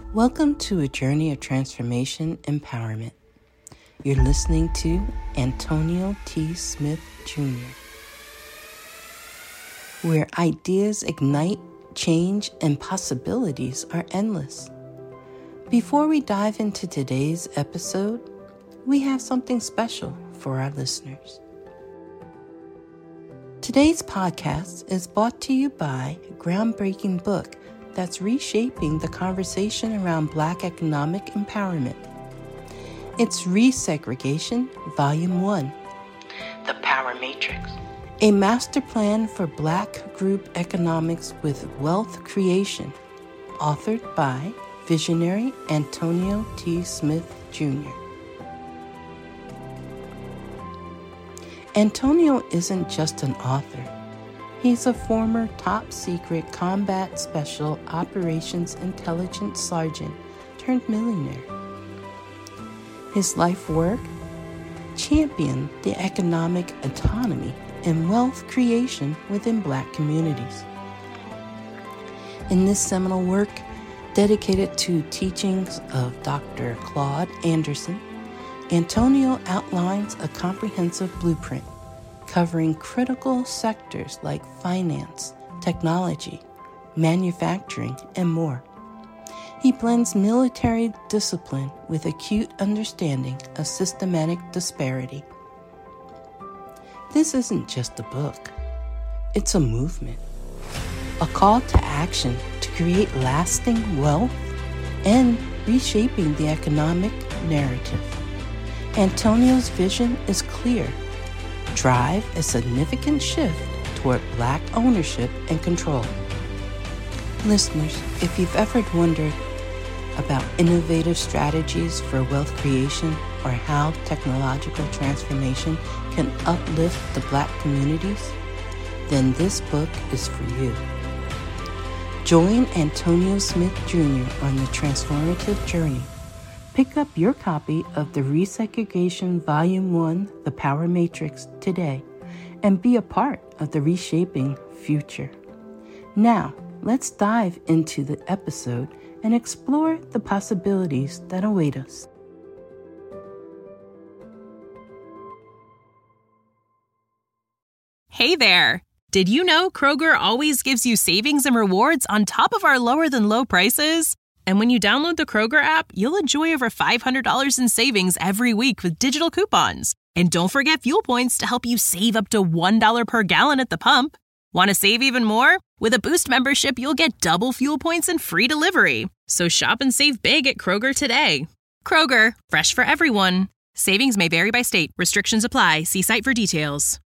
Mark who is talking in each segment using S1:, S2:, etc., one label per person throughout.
S1: Welcome to a journey of transformation empowerment. You're listening to Antonio T. Smith Jr., where ideas ignite, change, and possibilities are endless. Before we dive into today's episode, we have something special for our listeners. Today's podcast is brought to you by a groundbreaking book that's reshaping the conversation around Black economic empowerment. It's Resegregation, Volume 1, The Power Matrix, a master plan for Black group economics with wealth creation, authored by visionary Antonio T. Smith Jr. Antonio isn't just an author. He's a former top-secret combat special operations intelligence sergeant turned millionaire. His life work championed the economic autonomy and wealth creation within Black communities. In this seminal work, dedicated to teachings of Dr. Claude Anderson, Antonio outlines a comprehensive blueprint covering critical sectors like finance, technology, manufacturing, and more. He blends military discipline with acute understanding of systematic disparity. This isn't just a book. It's a movement, a call to action to create lasting wealth and reshaping the economic narrative. Antonio's vision is clear. Drive a significant shift toward Black ownership and control. Listeners, if you've ever wondered about innovative strategies for wealth creation or how technological transformation can uplift the Black communities, then this book is for you. Join Antonio Smith Jr. on the transformative journey. Pick up your copy of the Resegregation Volume 1, The Power Matrix, today and be a part of the reshaping future. Now, let's dive into the episode and explore the possibilities that await us.
S2: Hey there! Did you know Kroger always gives you savings and rewards on top of our lower-than-low prices? And when you download the Kroger app, you'll enjoy over $500 in savings every week with digital coupons. And don't forget fuel points to help you save up to $1 per gallon at the pump. Want to save even more? With a Boost membership, you'll get double fuel points and free delivery. So shop and save big at Kroger today. Kroger, fresh for everyone. Savings may vary by state. Restrictions apply. See site for details.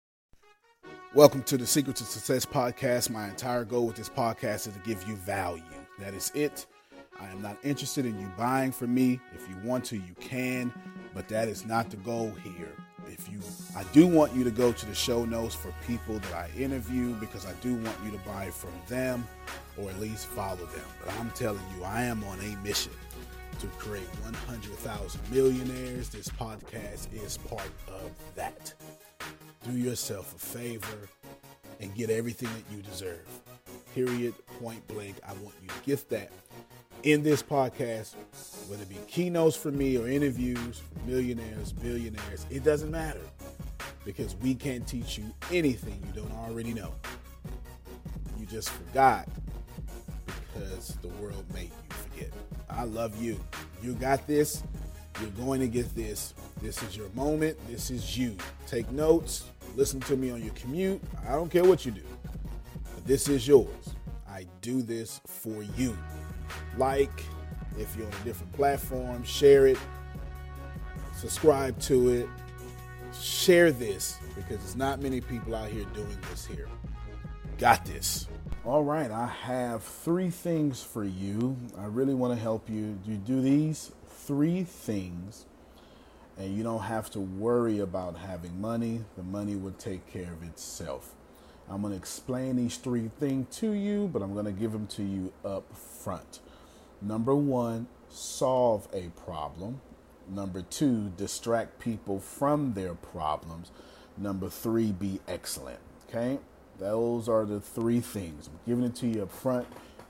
S3: Welcome to the Secret to Success podcast. My entire goal with this podcast is to give you value. That is it. I am not interested in you buying from me. If you want to, you can, but that is not the goal here. I do want you to go to the show notes for people that I interview because I do want you to buy from them or at least follow them. But I'm telling you, I am on a mission to create 100,000 millionaires. This podcast is part of that. Do yourself a favor and get everything that you deserve. Period, point blank. I want you to get that. In this podcast, whether it be keynotes from me or interviews from millionaires, billionaires, it doesn't matter because we can't teach you anything you don't already know. You just forgot because the world made you forget. I love you. You got this. You're going to get this. This is your moment. This is you. Take notes. Listen to me on your commute. I don't care what you do, but this is yours. I do this for you. Like, if you're on a different platform, share it, subscribe to it, share this because there's not many people out here doing this here. Got this. All right, I have 3 things for you. I really want to help you. You do these 3 things and you don't have to worry about having money. The money will take care of itself. I'm going to explain these 3 things to you, but I'm going to give them to you up front. Number 1, solve a problem. Number 2, distract people from their problems. Number 3, be excellent. Okay? Those are the 3 things. I'm giving it to you up front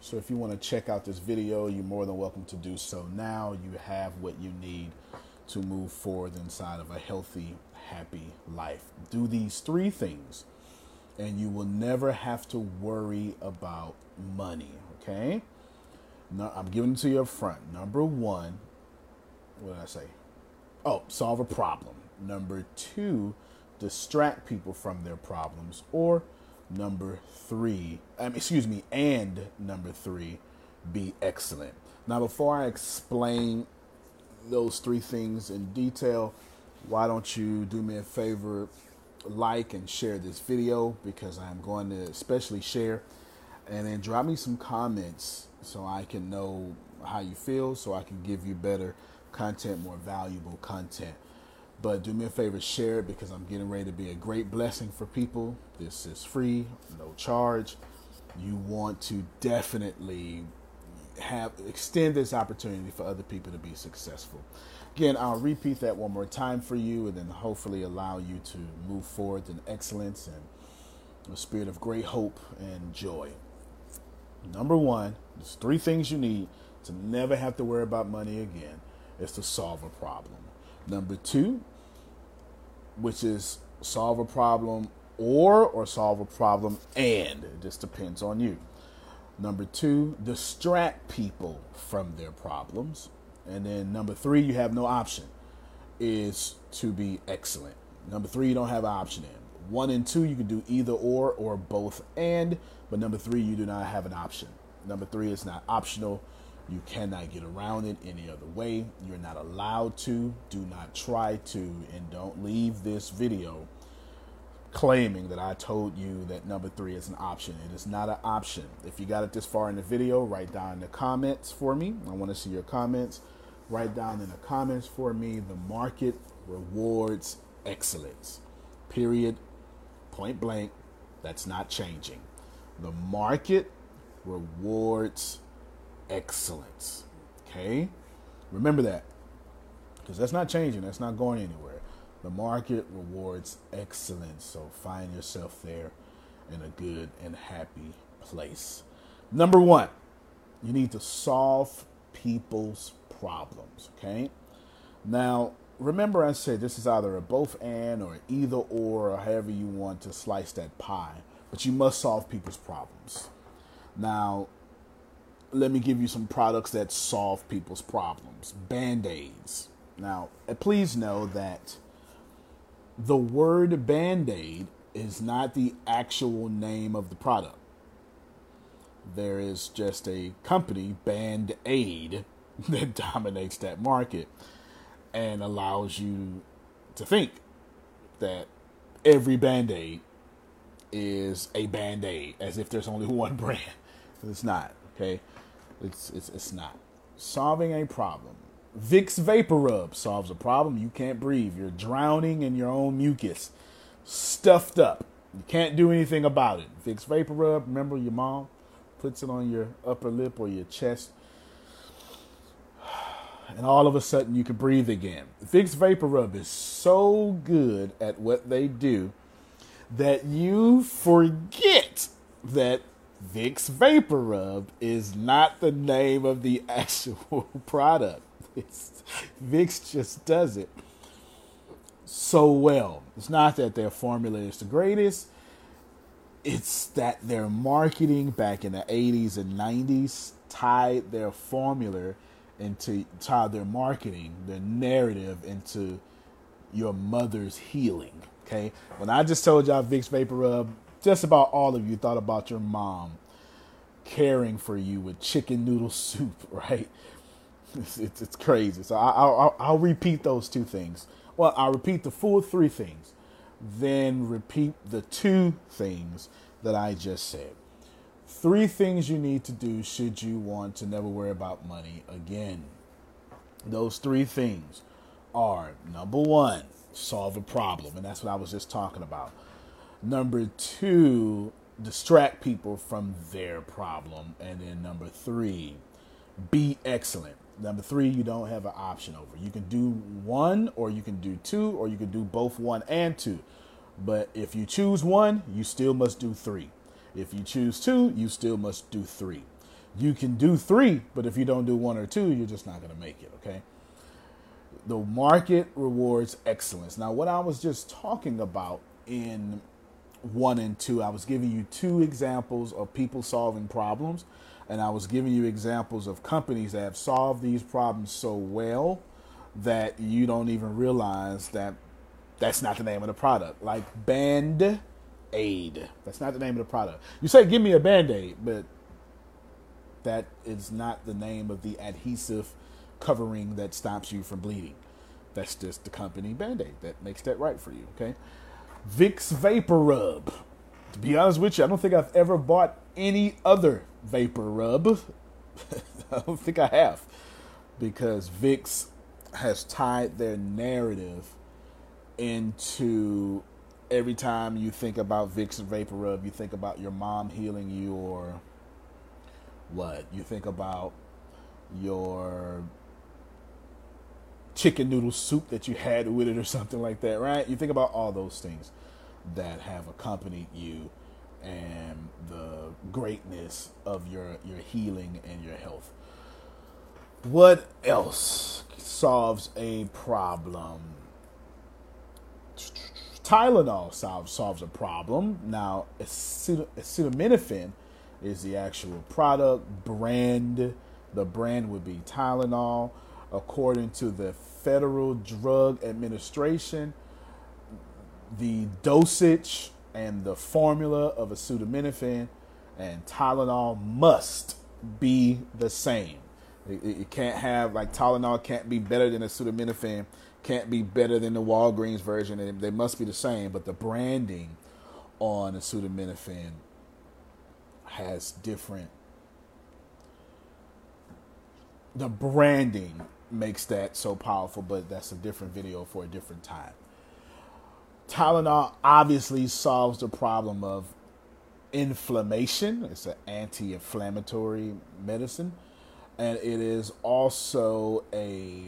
S3: So if you want to check out this video, you're more than welcome to do so now. You have what you need to move forward inside of a healthy, happy life. Do these 3 things and you will never have to worry about money, okay? No, I'm giving it to you up front. Number 1, what did I say? Oh, solve a problem. Number 2, distract people from their problems. Or number 3, and number 3, be excellent. Now, before I explain those 3 things in detail, why don't you do me a favor, like and share this video, because I'm going to especially share, and then drop me some comments so I can know how you feel, so I can give you better content, more valuable content. But do me a favor, share it, because I'm getting ready to be a great blessing for people. This is free, no charge. You want to definitely extend this opportunity for other people to be successful. Again, I'll repeat that one more time for you, and then hopefully allow you to move forward in excellence and a spirit of great hope and joy. Number 1, there's 3 things you need to never have to worry about money again. Is to solve a problem. Number 2, which is solve a problem or solve a problem and. It just depends on you. Number 2, distract people from their problems. And then number 3, you have no option, is to be excellent. Number 3, you don't have an option in. 1 and 2, you can do either or both and. But number 3, you do not have an option. Number 3 is not optional. You cannot get around it any other way. You're not allowed to. Do not try to. And don't leave this video claiming that I told you that number 3 is an option. It is not an option. If you got it this far in the video, write down in the comments for me. I want to see your comments. Write down in the comments for me, the market rewards excellence. Period. Point blank. That's not changing. The market rewards excellence. Okay? Remember that, because that's not changing. That's not going anywhere. The market rewards excellence. So find yourself there in a good and happy place. Number 1, you need to solve people's problems. Okay? Now, remember I said this is either a both and or either or however you want to slice that pie. But you must solve people's problems. Now, let me give you some products that solve people's problems. Band-Aids. Now, please know that the word Band-Aid is not the actual name of the product. There is just a company, Band-Aid, that dominates that market and allows you to think that every Band-Aid is a Band-Aid, as if there's only one brand. It's not, okay? It's not. Solving a problem. Vicks Vapor Rub solves a problem. You can't breathe. You're drowning in your own mucus. Stuffed up. You can't do anything about it. Vicks Vapor Rub, remember your mom puts it on your upper lip or your chest, and all of a sudden you can breathe again. Vicks Vapor Rub is so good at what they do that you forget that Vicks Vapor Rub is not the name of the actual product. Vicks just does it so well. It's not that their formula is the greatest. It's that their marketing back in the 80s and 90s tied their marketing, their narrative into your mother's healing. Okay? When I just told y'all Vicks Vapor Rub, just about all of you thought about your mom caring for you with chicken noodle soup, right? It's crazy. So I'll repeat those 2 things. Well, I'll repeat the full 3 things, then repeat the 2 things that I just said. 3 things you need to do should you want to never worry about money again. Those 3 things are, number 1, solve a problem, and that's what I was just talking about. Number 2, distract people from their problem. And then number 3, be excellent. Number 3, you don't have an option over. You can do 1, or you can do 2, or you can do both 1 and 2. But if you choose 1, you still must do 3. If you choose 2, you still must do 3. You can do 3, but if you don't do 1 or 2, you're just not going to make it, okay? The market rewards excellence. Now, what I was just talking about in 1 and 2, I was giving you 2 examples of people solving problems, and I was giving you examples of companies that have solved these problems so well that you don't even realize that that's not the name of the product. Like Band-Aid. That's not the name of the product. You say, give me a Band-Aid, but that is not the name of the adhesive covering that stops you from bleeding. That's just the company Band-Aid that makes that right for you, okay? Vicks Vapor Rub. To be honest with you, I don't think I've ever bought any other Vapor Rub. I don't think I have, because Vicks has tied their narrative into every time you think about Vicks and Vapor Rub, you think about your mom healing you, or what? You think about your chicken noodle soup that you had with it or something like that, right? You think about all those things that have accompanied you and the greatness of your healing and your health. What else solves a problem? Tylenol solves a problem. Now, acetaminophen is the actual product. The brand would be Tylenol. According to the Federal Drug Administration, the dosage and the formula of acetaminophen and Tylenol must be the same. It can't have, like, Tylenol can't be better than acetaminophen, can't be better than the Walgreens version. They must be the same, but the branding on acetaminophen has different. The branding makes that so powerful, but that's a different video for a different time. Tylenol obviously solves the problem of inflammation. It's an anti-inflammatory medicine, and it is also a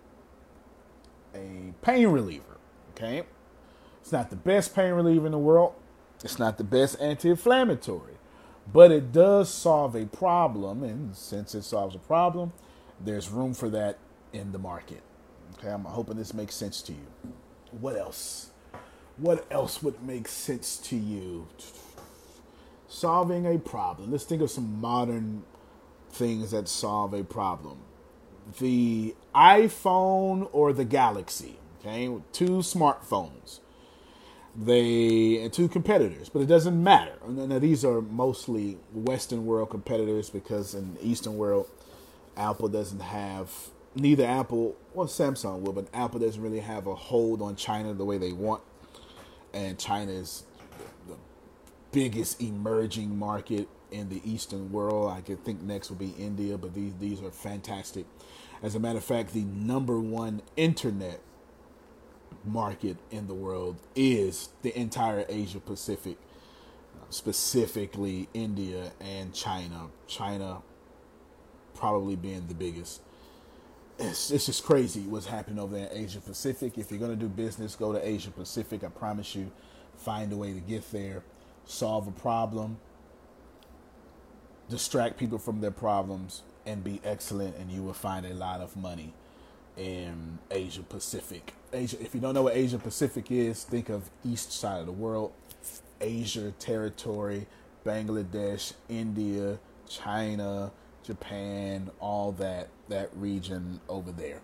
S3: pain reliever. Okay, it's not the best pain reliever in the world. It's not the best anti-inflammatory, but it does solve a problem, and since it solves a problem, there's room for that in the market. Okay, I'm hoping this makes sense to you. What else? What else would make sense to you? Solving a problem. Let's think of some modern things that solve a problem. The iPhone or the Galaxy. Okay, 2 smartphones. And 2 competitors, but it doesn't matter. Now, these are mostly Western world competitors, because in the Eastern world, Apple doesn't have, neither Apple or Samsung will, but Apple doesn't really have a hold on China the way they want. And China is the biggest emerging market in the Eastern world. I could think next would be India, but these are fantastic. As a matter of fact, the number 1 internet market in the world is the entire Asia Pacific, specifically India and China. China probably being the biggest. It's just crazy what's happening over there in Asia Pacific. If you're going to do business, go to Asia Pacific. I promise you, find a way to get there, solve a problem, distract people from their problems, and be excellent, and you will find a lot of money in Asia Pacific. If you don't know what Asia Pacific is, think of east side of the world. Asia territory, Bangladesh, India, China, Japan, all that region over there.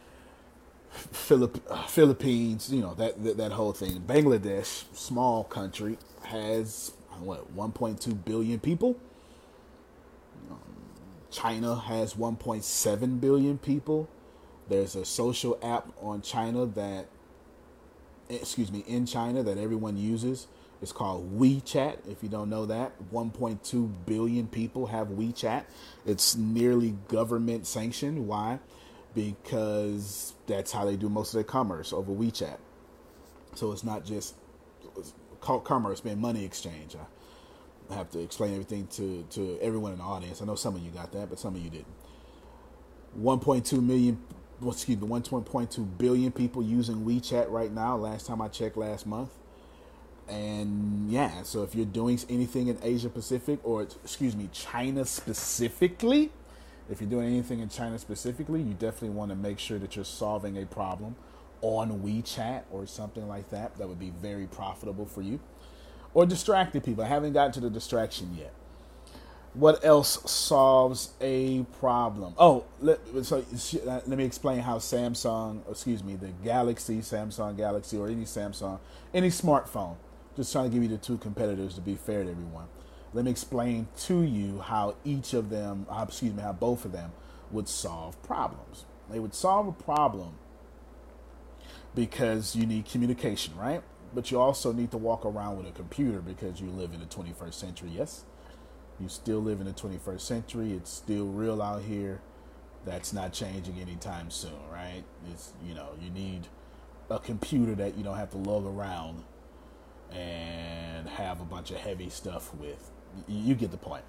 S3: Philippines, that whole thing. Bangladesh, small country, has 1.2 billion people. China has 1.7 billion people. There's a social app in China that everyone uses. It's called WeChat. If you don't know that, 1.2 billion people have WeChat. It's nearly government sanctioned. Why? Because that's how they do most of their commerce, over WeChat. So it's not just commerce, being money exchange. I have to explain everything to everyone in the audience. I know some of you got that, but some of you didn't. 1.2 billion people using WeChat right now. Last time I checked, last month. And yeah, so if you're doing anything in Asia Pacific, or China specifically, if you're doing anything in China specifically, you definitely want to make sure that you're solving a problem on WeChat or something like that. That would be very profitable for you. Or distracted people. I haven't gotten to the distraction yet. What else solves a problem? Oh, let me explain how the Samsung Galaxy, or any smartphone. Just trying to give you the two competitors to be fair to everyone. Let me explain to you how how both of them would solve problems. They would solve a problem because you need communication, right? But you also need to walk around with a computer because you live in the 21st century, yes? You still live in the 21st century. It's still real out here. That's not changing anytime soon, right? You need a computer that you don't have to lug around and have a bunch of heavy stuff with. You get the point.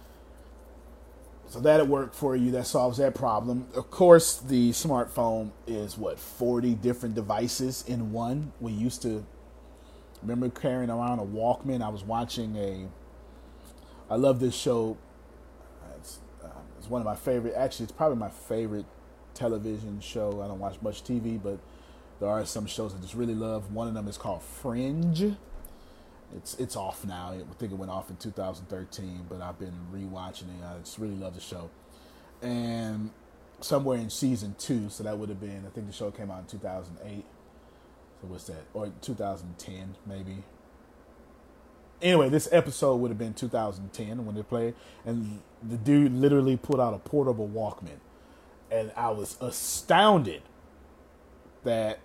S3: So that'll work for you. That solves that problem. Of course, the smartphone is 40 different devices in one. We used to remember carrying around a Walkman. I was watching I love this show. It's one of my favorite. Actually, it's probably my favorite television show. I don't watch much TV, but there are some shows I just really love. One of them is called Fringe. It's off now. I think it went off in 2013, but I've been rewatching it. I just really love the show. And somewhere in season 2, so that would have been, I think the show came out in 2008. So what's that? Or 2010, maybe. Anyway, this episode would have been 2010 when they played, and the dude literally put out a portable Walkman, and I was astounded that,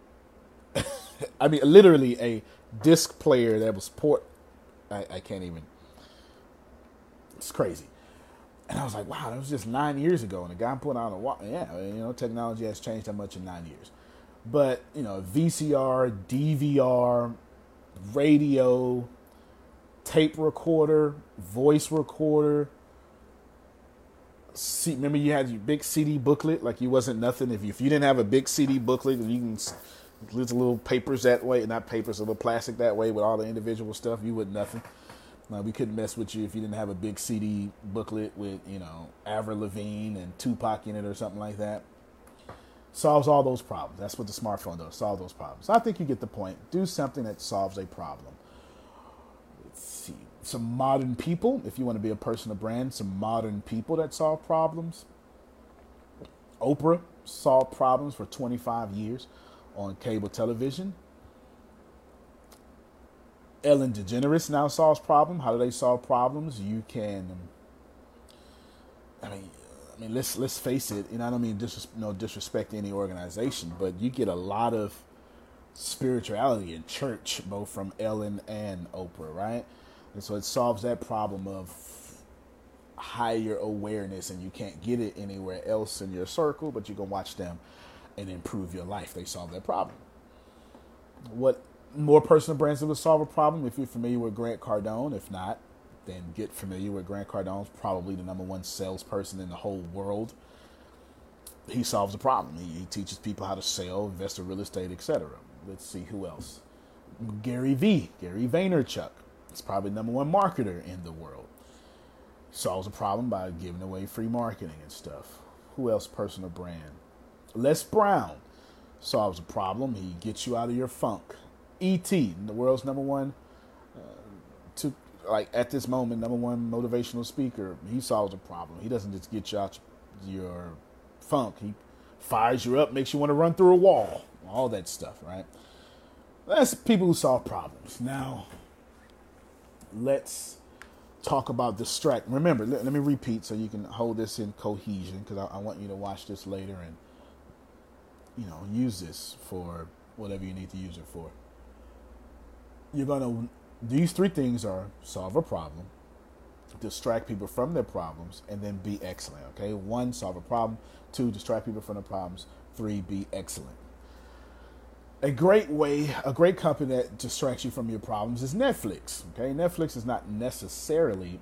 S3: I mean, literally a disc player that was I can't even, it's crazy. And I was like, wow, that was just 9 years ago, and the guy put out a Walkman. Yeah, technology has changed that much in 9 years. But, VCR, DVR, radio, tape recorder, voice recorder. Remember you had your big CD booklet, like you wasn't nothing. If you didn't have a big CD booklet, you can little papers that way, not papers, a little plastic that way with all the individual stuff, you wouldn't nothing. We couldn't mess with you if you didn't have a big CD booklet with, Avril Lavigne and Tupac in it or something like that. Solves all those problems. That's what the smartphone does, solve those problems. So I think you get the point. Do something that solves a problem. Let's see. Some modern people, if you want to be a personal brand, some modern people that solve problems. Oprah solved problems for 25 years on cable television. Ellen DeGeneres now solves problems. How do they solve problems? You can, I mean, let's face it. I don't mean no disrespect to any organization, but you get a lot of spirituality in church, both from Ellen and Oprah, right? And so it solves that problem of higher awareness, and you can't get it anywhere else in your circle, but you can watch them and improve your life. They solve that problem. What more personal brands that would solve a problem? If you're familiar with Grant Cardone, if not, then get familiar with Grant Cardone's probably the number one salesperson in the whole world. He solves a problem. He teaches people how to sell, invest in real estate, etc. Let's see who else. Gary Vaynerchuk. He's probably the number one marketer in the world. Solves a problem by giving away free marketing and stuff. Who else? Personal brand. Les Brown solves a problem. He gets you out of your funk. E.T., the world's number one, at this moment, number one motivational speaker. He solves a problem. He doesn't just get you out your funk. He fires you up, makes you want to run through a wall. All that stuff, right? That's people who solve problems. Now, let's talk about distract. Remember, let me repeat so you can hold this in cohesion, because I want you to watch this later and, use this for whatever you need to use it for. These three things are solve a problem, distract people from their problems, and then be excellent, okay? 1, solve a problem. 2, distract people from their problems. 3, be excellent. A great company that distracts you from your problems is Netflix, okay? Netflix is not necessarily...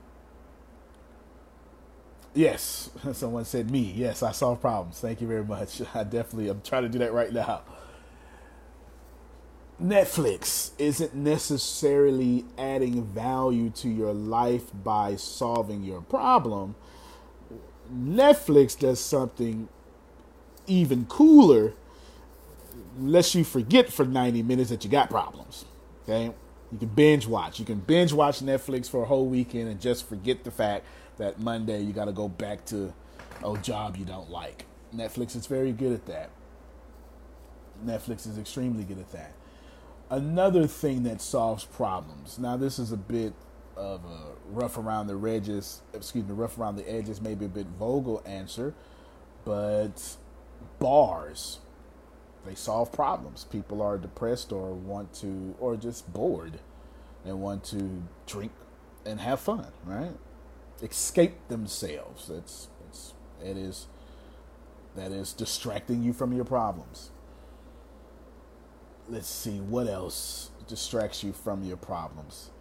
S3: Yes, someone said me. Yes, I solve problems. Thank you very much. I'm trying to do that right now. Netflix isn't necessarily adding value to your life by solving your problem. Netflix does something even cooler, lets you forget for 90 minutes that you got problems. Okay? You can binge watch. You can binge watch Netflix for a whole weekend and just forget the fact that Monday you got to go back to a job you don't like. Netflix is very good at that. Netflix is extremely good at that. Another thing that solves problems. Now, this is a bit of a rough around the edges, maybe a bit vulgar answer, but bars, they solve problems. People are depressed or just bored and want to drink and have fun, right? Escape themselves. That is distracting you from your problems. Let's see, what else distracts you from your problems?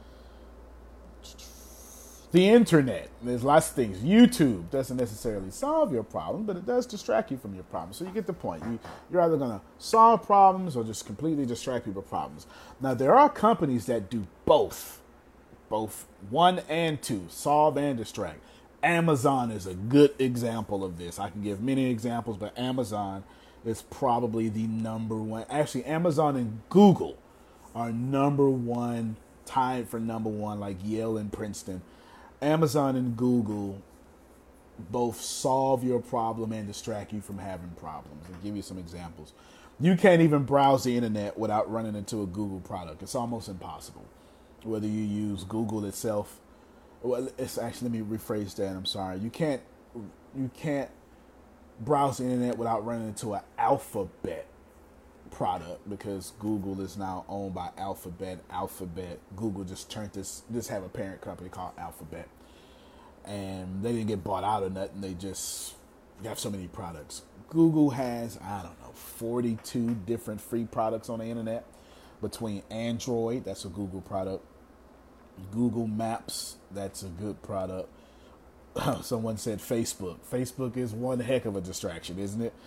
S3: The internet. There's lots of things. YouTube doesn't necessarily solve your problem, but it does distract you from your problems. So you get the point. You're either going to solve problems or just completely distract you from problems. Now, there are companies that do both 1 and 2, solve and distract. Amazon is a good example of this. I can give many examples, but Amazon is probably the number one. Actually, Amazon and Google are tied for number one, like Yale and Princeton. Amazon and Google both solve your problem and distract you from having problems. I'll give you some examples. You can't even browse the internet without running into a Google product. It's almost impossible. Whether you use Google itself, well, it's actually, let me rephrase that. I'm sorry. You can't browse the internet without running into an Alphabet product, because Google is now owned by Alphabet. Google just have a parent company called Alphabet, and they didn't get bought out or nothing. They just have so many products. Google has, 42 different free products on the internet, between Android, that's a Google product, Google Maps, that's a good product. Someone said Facebook. Facebook is one heck of a distraction, isn't it?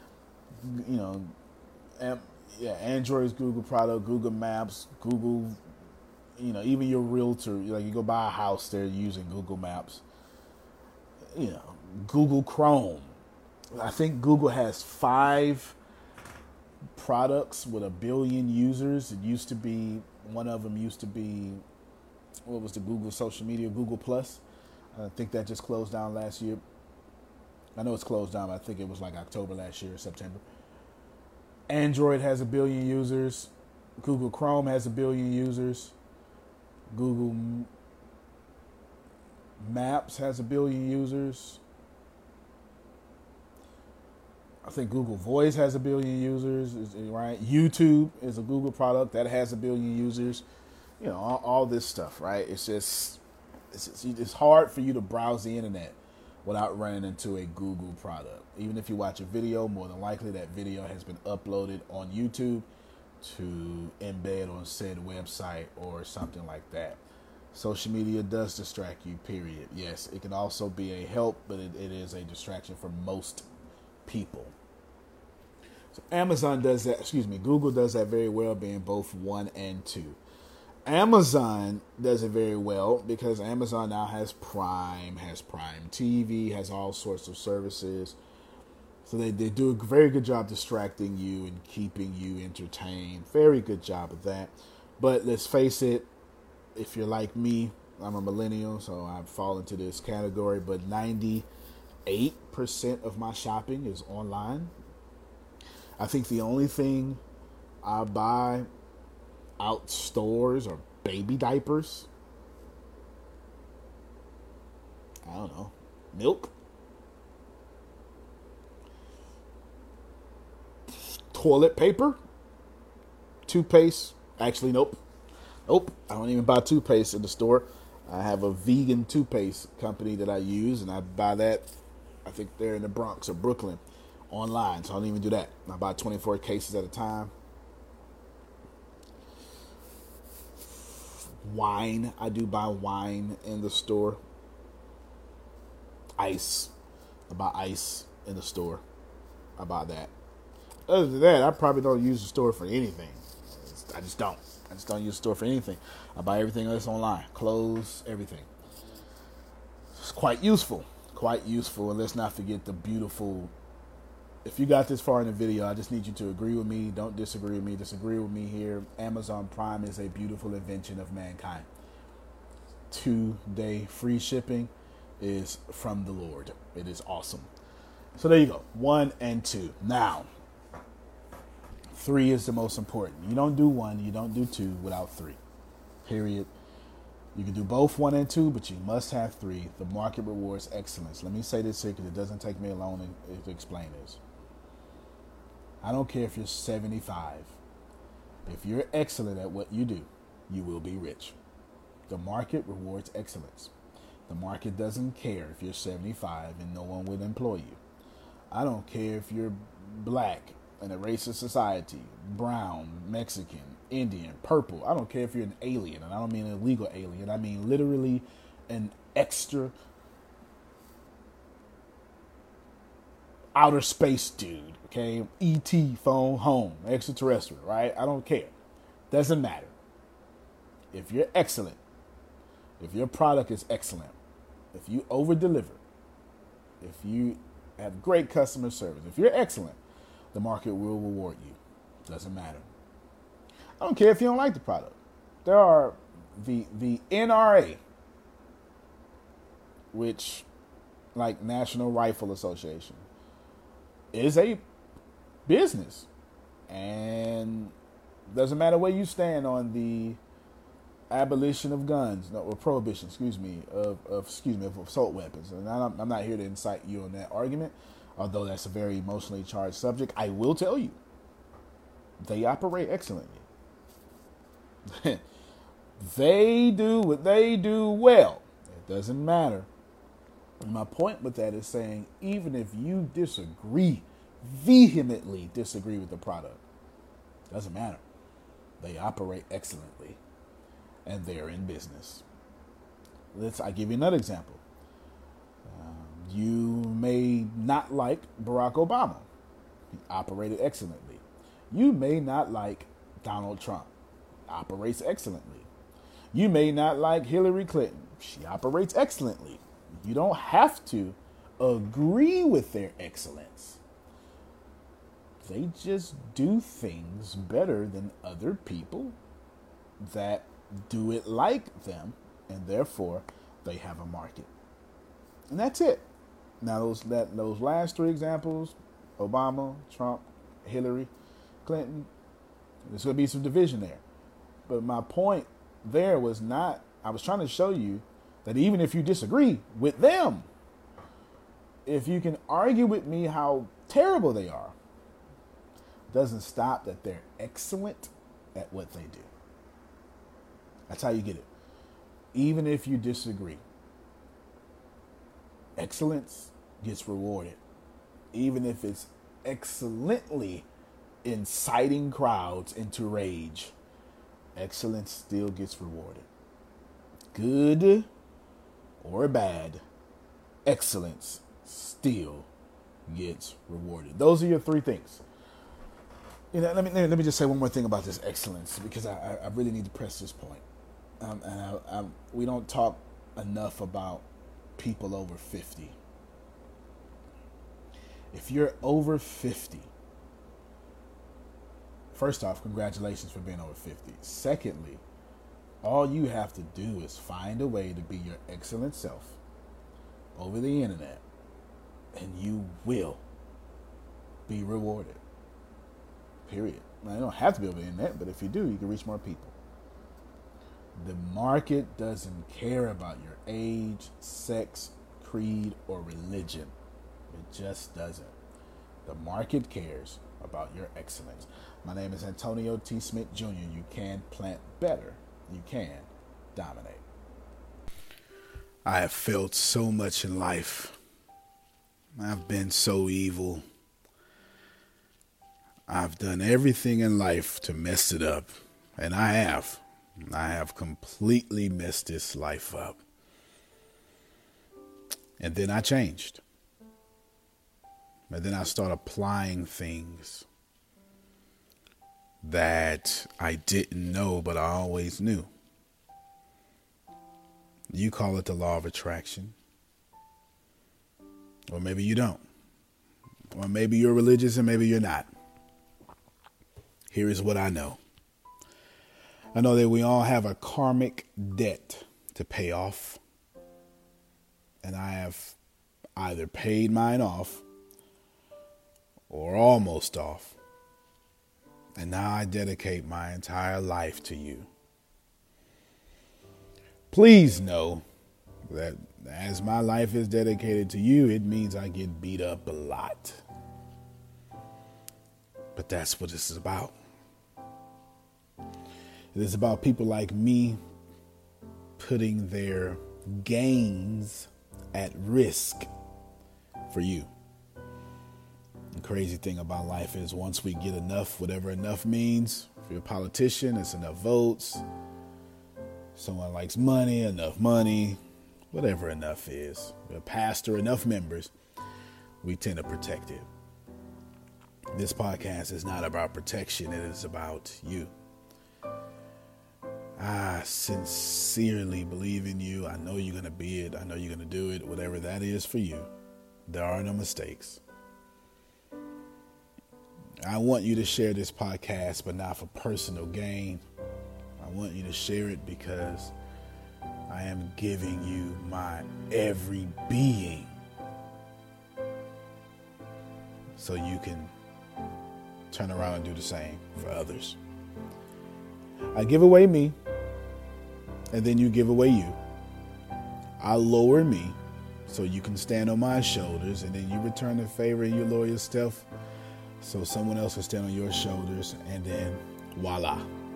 S3: Android is Google product, Google Maps, Google, even your realtor, like you go buy a house, they're using Google Maps. Google Chrome. I think Google has 5 products with 1 billion users. One of them used to be, what was the Google social media, Google Plus? I think that just closed down last year. I know it's closed down, but I think it was like October last year or September. Android has 1 billion users. Google Chrome has 1 billion users. Google Maps has 1 billion users. I think Google Voice has 1 billion users, right? YouTube is a Google product that has 1 billion users. All this stuff, right? It's hard for you to browse the internet without running into a Google product. Even if you watch a video, more than likely that video has been uploaded on YouTube to embed on said website or something like that. Social media does distract you, period. Yes, it can also be a help, but it is a distraction for most people. So Google does that very well, being both 1 and 2. Amazon does it very well because Amazon now has Prime TV, has all sorts of services. So they do a very good job distracting you and keeping you entertained. Very good job of that. But let's face it, if you're like me, I'm a millennial, so I fall into this category, but 98% of my shopping is online. I think the only thing I buy out stores are baby diapers. I don't know. Milk. Toilet paper. Toothpaste. Actually, nope. I don't even buy toothpaste in the store. I have a vegan toothpaste company that I use, and I buy that, I think they're in the Bronx or Brooklyn, online. So I don't even do that. I buy 24 cases at a time. Wine. I do buy wine in the store. Ice. I buy ice in the store. I buy that. Other than that, I probably don't use the store for anything. I just don't. I just don't use a store for anything. I buy everything else online. Clothes, everything. It's quite useful. Quite useful. And let's not forget the beautiful... If you got this far in the video, I just need you to agree with me. Don't disagree with me. Disagree with me here. Amazon Prime is a beautiful invention of mankind. 2-day free shipping is from the Lord. It is awesome. So there you go. 1 and 2. Now, 3 is the most important. You don't do 1, you don't do 2 without 3. Period. You can do both 1 and 2, but you must have 3. The market rewards excellence. Let me say this here because it doesn't take me long to explain this. I don't care if you're 75. If you're excellent at what you do, you will be rich. The market rewards excellence. The market doesn't care if you're 75 and no one would employ you. I don't care if you're black in a racist society, brown, Mexican, Indian, purple. I don't care if you're an alien, and I don't mean an illegal alien. I mean literally an extra outer space dude, okay? E.T. phone home, extraterrestrial, right? I don't care. Doesn't matter. If you're excellent, if your product is excellent, if you over-deliver, if you have great customer service, if you're excellent, the market will reward you. Doesn't matter. I don't care if you don't like the product. There are the NRA, which, like National Rifle Association, is a business, and doesn't matter where you stand on the abolition of guns, or prohibition, of assault weapons. And I'm not here to incite you on that argument, although that's a very emotionally charged subject. I will tell you, they operate excellently. They do what they do well. It doesn't matter. And my point with that is saying, even if you vehemently disagree with the product, doesn't matter. They operate excellently, and they're in business. I give you another example. You may not like Barack Obama. He operated excellently. You may not like Donald Trump. Operates excellently. You may not like Hillary Clinton. She operates excellently. You don't have to agree with their excellence. They just do things better than other people that do it like them, and therefore they have a market. And that's it. Now those last 3 examples, Obama, Trump, Hillary Clinton, there's going to be some division there. But my point there was not, I was trying to show you that even if you disagree with them, if you can argue with me how terrible they are, doesn't stop that they're excellent at what they do. That's how you get it. Even if you disagree, excellence gets rewarded. Even if it's excellently inciting crowds into rage, excellence still gets rewarded. Good or bad, excellence still gets rewarded. Those are your 3 things. You know, let me just say one more thing about this excellence, because I really need to press this point. We don't talk enough about people over 50. If you're over 50, first off, congratulations for being over 50. Secondly, all you have to do is find a way to be your excellent self over the internet, and you will be rewarded. Period. Now, you don't have to be over the internet, but if you do, you can reach more people. The market doesn't care about your age, sex, creed, or religion. It just doesn't. The market cares about your excellence. My name is Antonio T. Smith Jr. You can plant better. You can dominate. I have felt so much in life. I've been so evil. I've done everything in life to mess it up. And I have. I have completely messed this life up. And then I changed. And then I started applying things that I didn't know, but I always knew. You call it the law of attraction. Or maybe you don't. Or maybe you're religious and maybe you're not. Here is what I know. I know that we all have a karmic debt to pay off. And I have either paid mine off or almost off. And now I dedicate my entire life to you. Please know that as my life is dedicated to you, it means I get beat up a lot. But that's what this is about. It is about people like me putting their gains at risk for you. The crazy thing about life is once we get enough, whatever enough means, if you're a politician, it's enough votes. Someone likes money, enough money, whatever enough is. A pastor, enough members, we tend to protect it. This podcast is not about protection. It is about you. I sincerely believe in you. I know you're going to be it. I know you're going to do it. Whatever that is for you, there are no mistakes. I want you to share this podcast, but not for personal gain. I want you to share it because I am giving you my every being so you can turn around and do the same for others. I give away me, and then you give away you. I lower me so you can stand on my shoulders, and then you return the favor and you lower yourself so someone else will stand on your shoulders, and then voila.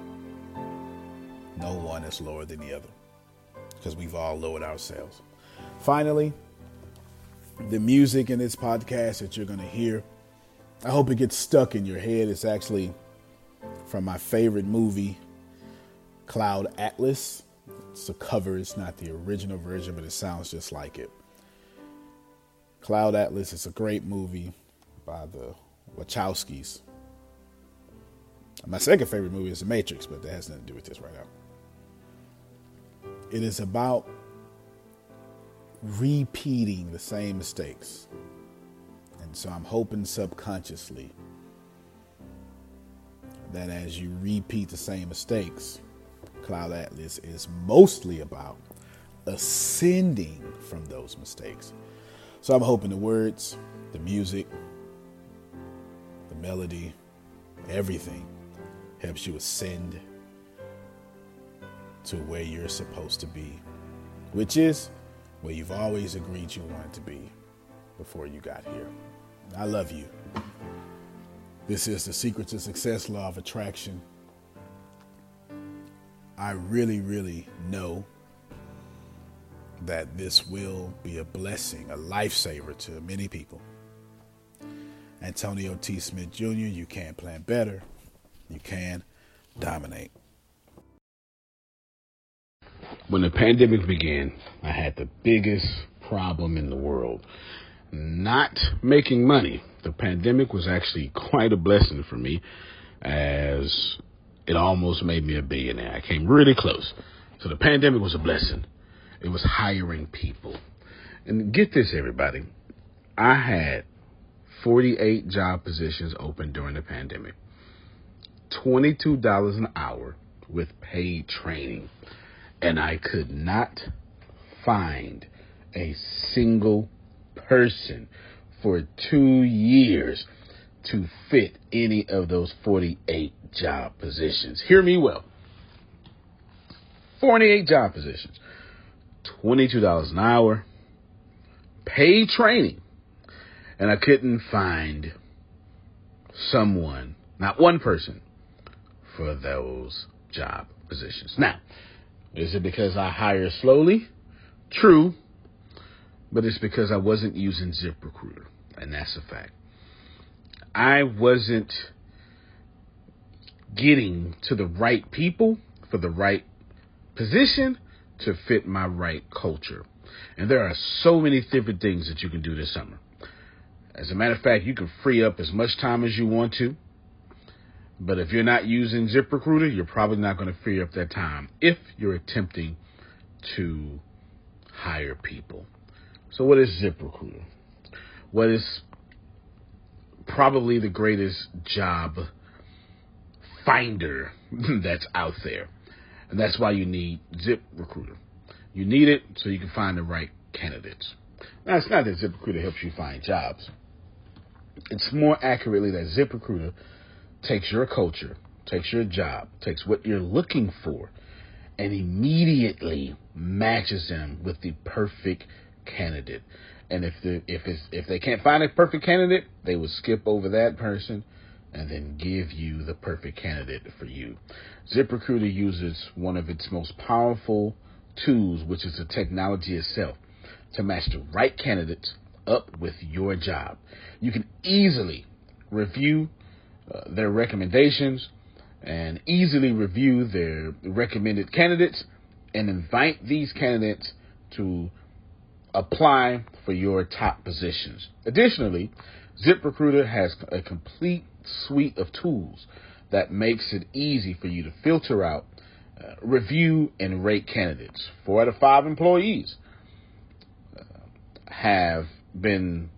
S3: No one is lower than the other because we've all lowered ourselves. Finally, the music in this podcast that you're going to hear, I hope it gets stuck in your head. It's actually from my favorite movie, Cloud Atlas. It's a cover. It's not the original version, but it sounds just like it. Cloud Atlas is a great movie by the Wachowskis. My second favorite movie is The Matrix, but that has nothing to do with this right now. It is about repeating the same mistakes. And so I'm hoping subconsciously that as you repeat the same mistakes, Cloud Atlas is mostly about ascending from those mistakes. So I'm hoping the words, the music, the melody, everything helps you ascend to where you're supposed to be, which is where you've always agreed you wanted to be before you got here. I love you. This is The Secret to Success, Law of Attraction. I really, really know that this will be a blessing, a lifesaver to many people. Antonio T. Smith Jr., you can plan better. You can dominate.
S4: When the pandemic began, I had the biggest problem in the world. Not making money. The pandemic was actually quite a blessing for me, as it almost made me a billionaire. I came really close. So the pandemic was a blessing. It was hiring people. And get this, everybody. I had 48 job positions open during the pandemic. $22 an hour with paid training. And I could not find a single person for 2 years to fit any of those 48 job positions. Hear me well. 48 job positions, $22 an hour, paid training, and I couldn't find someone, not one person, for those job positions. Now, is it because I hire slowly? True. But it's because I wasn't using ZipRecruiter. And that's a fact. I wasn't getting to the right people for the right position to fit my right culture. And there are so many different things that you can do this summer. As a matter of fact, you can free up as much time as you want to. But if you're not using ZipRecruiter, you're probably not going to free up that time if you're attempting to hire people. So what is ZipRecruiter? What is probably the greatest job finder that's out there. And that's why you need ZipRecruiter. You need it so you can find the right candidates. Now, it's not that ZipRecruiter helps you find jobs. It's more accurately that ZipRecruiter takes your culture, takes your job, takes what you're looking for, and immediately matches them with the perfect candidate. And if they can't find a perfect candidate, they will skip over that person and then give you the perfect candidate for you. ZipRecruiter uses one of its most powerful tools, which is the technology itself, to match the right candidates up with your job. You can easily review their recommendations and easily review their recommended candidates and invite these candidates to apply for your top positions. Additionally, ZipRecruiter has a complete suite of tools that makes it easy for you to filter out, review, and rate candidates. 4 out of 5 employees have been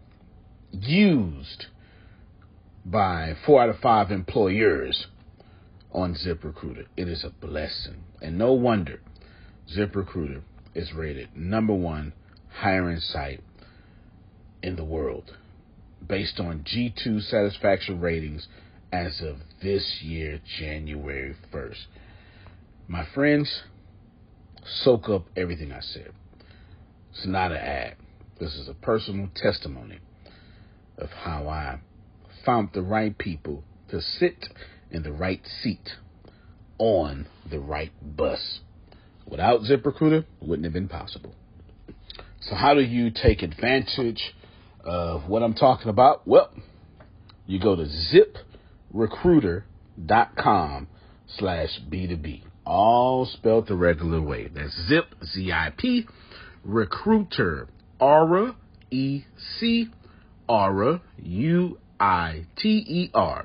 S4: used by 4 out of 5 employers on ZipRecruiter. It is a blessing. And no wonder ZipRecruiter is rated #1 hiring site in the world based on G2 satisfaction ratings as of this year, January 1st. My friends, soak up everything I said. It's not an ad. This is a personal testimony of how I found the right people to sit in the right seat on the right bus. Without ZipRecruiter, it wouldn't have been possible. So how do you take advantage of what I'm talking about? Well, you go to ZipRecruiter.com/B2B. All spelled the regular way. That's Zip, Z-I-P, Recruiter, Aura, E-C, Aura, U-I-T-E-R,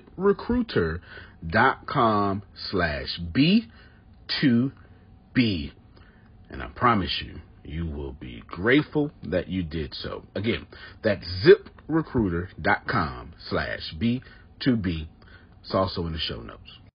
S4: ZipRecruiter.com/B2B. And I promise you, you will be grateful that you did so. Again, that's ZipRecruiter.com/B2B. It's also in the show notes.